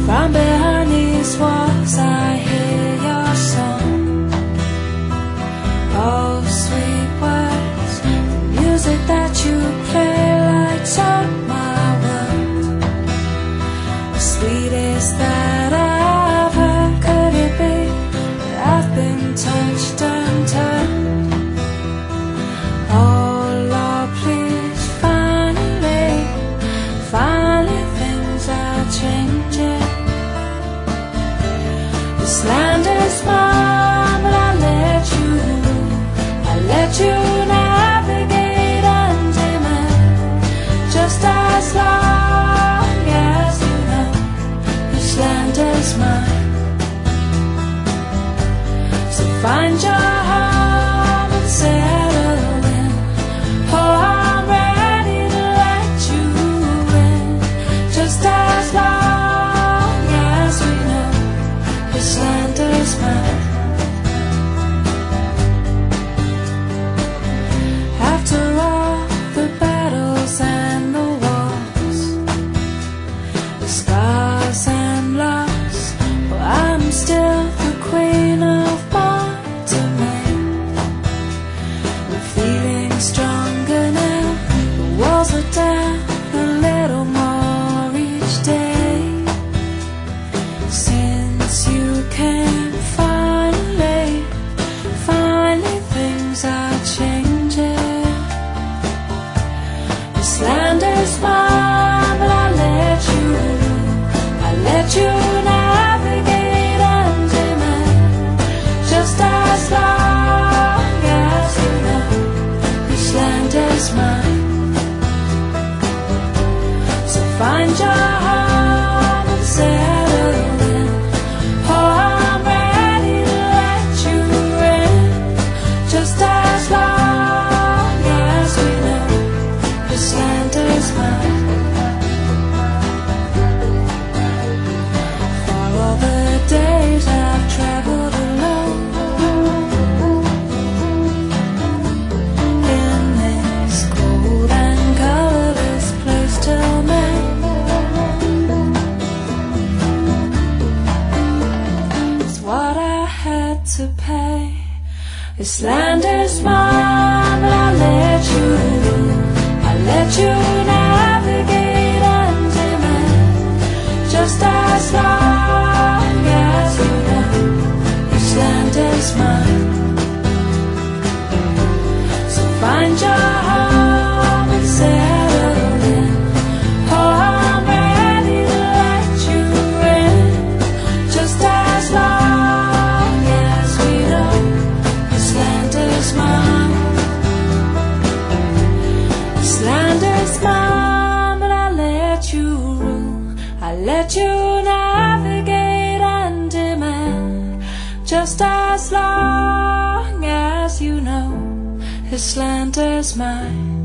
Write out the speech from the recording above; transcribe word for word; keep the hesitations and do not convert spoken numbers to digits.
From behind these walls I hear your song. Oh, sweet words, the music that you play lights up my world. The sweetest that I've heard. Could it be that I've been touched and turned? Oh Lord, please, finally, finally things are changing. This land is mine, but I let you, I let you navigate under me. Just as long as you know this land is mine. So find your home and settle in. Oh, I'm ready to let you in. Just as long as we know this land is mine. After all the battles and the wars, the scars and loss, well, I'm still the queen of Baltimore. I'm feeling stronger now. The walls are down a little more each day. Since you came, finally, finally things are changing. This land is mine, but I let you, I let you navigate under me. Just as long as you know this land is mine. So find your home and settle in. Oh, I'm ready to let you in. Just as long as we know this land is mine. For all the days I've traveled alone in this cold and colorless place till May. It's what I had to pay. This land is mine, but I let you, I let you navigate under me. Just as long as you know this land is mine. So find your home and settle in. Oh, I'm ready to let you in. Just as long as we know this land is mine. This land is mine, but I let you rule. I let you navigate under me. Just as long as you know this land is mine.